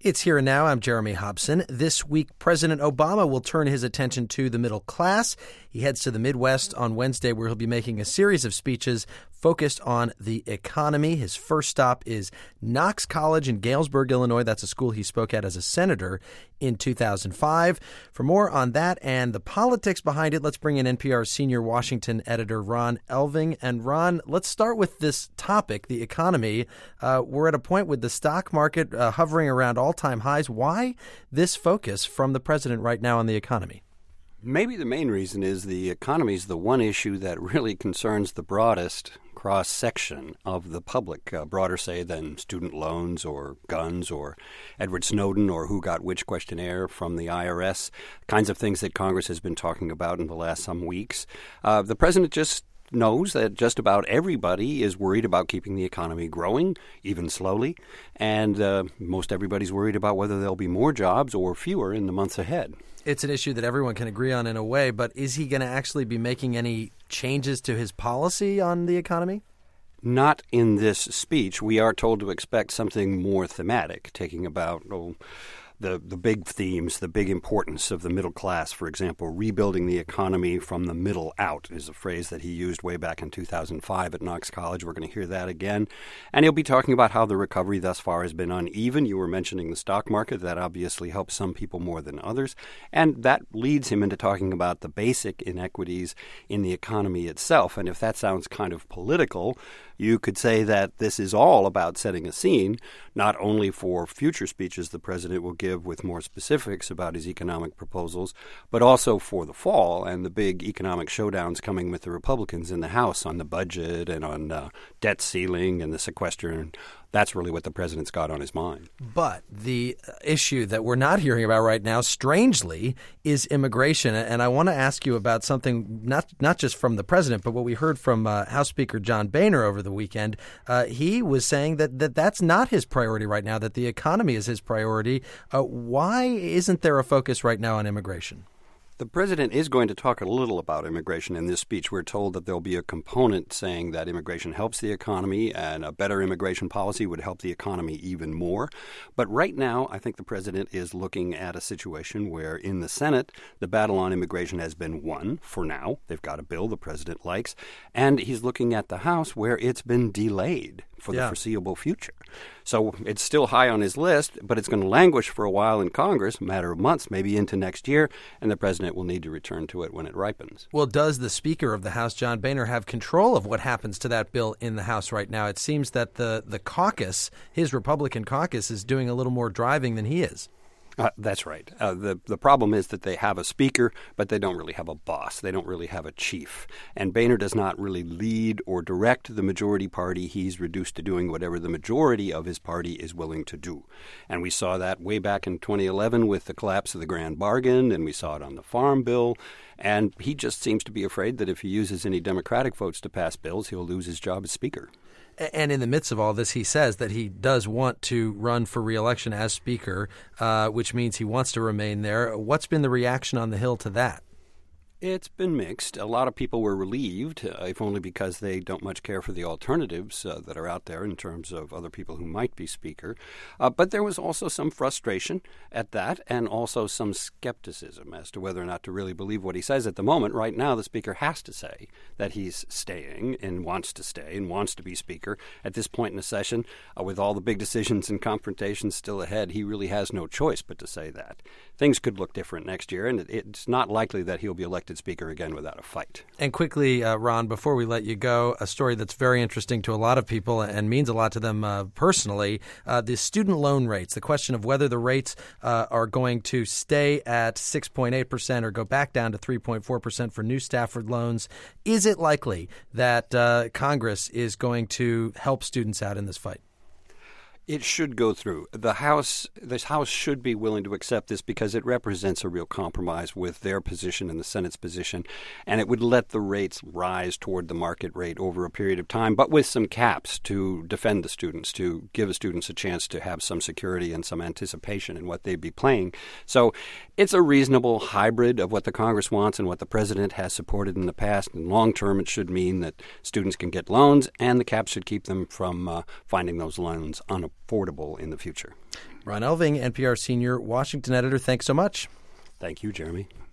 It's Here and Now. I'm Jeremy Hobson. This week, President Obama will turn his attention to the middle class. He heads to the Midwest on Wednesday, where he'll be making a series of speeches focused on the economy. His first stop is Knox College in Galesburg, Illinois. That's a school he spoke at as a senator in 2005. For more on that and the politics behind it, let's bring in NPR's senior Washington editor, Ron Elving. And Ron, let's start with this topic, the economy. We're at a point with the stock market hovering around all-time highs. Why this focus from the president right now on the economy? Maybe the main reason is the economy is the one issue that really concerns the broadest cross-section of the public, broader, say, than student loans or guns or Edward Snowden or who got which questionnaire from the IRS, kinds of things that Congress has been talking about in the last some weeks. The president just knows that just about everybody is worried about keeping the economy growing, even slowly, and most everybody's worried about whether there'll be more jobs or fewer in the months ahead. It's an issue that everyone can agree on in a way, but is he going to actually be making any changes to his policy on the economy? Not in this speech. We are told to expect something more thematic, taking about the big themes, the big importance of the middle class. For example, rebuilding the economy from the middle out is a phrase that he used way back in 2005 at Knox College. We're going to hear that again. And he'll be talking about how the recovery thus far has been uneven. You were mentioning the stock market. That obviously helps some people more than others. And that leads him into talking about the basic inequities in the economy itself. And if that sounds kind of political, you could say that this is all about setting a scene, not only for future speeches the president will give with more specifics about his economic proposals, but also for the fall and the big economic showdowns coming with the Republicans in the House on the budget and on debt ceiling and the sequester. And that's really what the president's got on his mind. But the issue that we're not hearing about right now, strangely, is immigration. And I want to ask you about something not just from the president, but what we heard from House Speaker John Boehner over the weekend. He was saying that that's not his priority right now, that the economy is his priority. Why isn't there a focus right now on immigration? The president is going to talk a little about immigration in this speech. We're told that there'll be a component saying that immigration helps the economy and a better immigration policy would help the economy even more. But right now, I think the president is looking at a situation where in the Senate, the battle on immigration has been won for now. They've got a bill the president likes. And he's looking at the House where it's been delayed for the foreseeable future. So it's still high on his list, but it's going to languish for a while in Congress, a matter of months, maybe into next year, and the president will need to return to it when it ripens. Well, does the Speaker of the House, John Boehner, have control of what happens to that bill in the House right now? It seems that the caucus, his Republican caucus, is doing a little more driving than he is. That's right. The problem is that they have a speaker, but they don't really have a boss. They don't really have a chief. And Boehner does not really lead or direct the majority party. He's reduced to doing whatever the majority of his party is willing to do. And we saw that way back in 2011 with the collapse of the Grand Bargain, and we saw it on the Farm Bill. And he just seems to be afraid that if he uses any Democratic votes to pass bills, he'll lose his job as Speaker. And in the midst of all this, he says that he does want to run for re-election as Speaker, which means he wants to remain there. What's been the reaction on the Hill to that? It's been mixed. A lot of people were relieved, if only because they don't much care for the alternatives that are out there in terms of other people who might be Speaker. But there was also some frustration at that and also some skepticism as to whether or not to really believe what he says at the moment. Right now, the Speaker has to say that he's staying and wants to stay and wants to be Speaker. At this point in the session, with all the big decisions and confrontations still ahead, he really has no choice but to say that. Things could look different next year, and it's not likely that he'll be elected Speaker again without a fight. And quickly, Ron, before we let you go, a story that's very interesting to a lot of people and means a lot to them personally, the student loan rates, the question of whether the rates are going to stay at 6.8% or go back down to 3.4% for new Stafford loans. Is it likely that Congress is going to help students out in this fight? It should go through. This House should be willing to accept this because it represents a real compromise with their position and the Senate's position, and it would let the rates rise toward the market rate over a period of time, but with some caps to defend the students, to give the students a chance to have some security and some anticipation in what they'd be paying. So it's a reasonable hybrid of what the Congress wants and what the president has supported in the past. In long term, it should mean that students can get loans, and the caps should keep them from finding those loans unaffordable in the future. Ron Elving, NPR senior Washington editor, thanks so much. Thank you, Jeremy.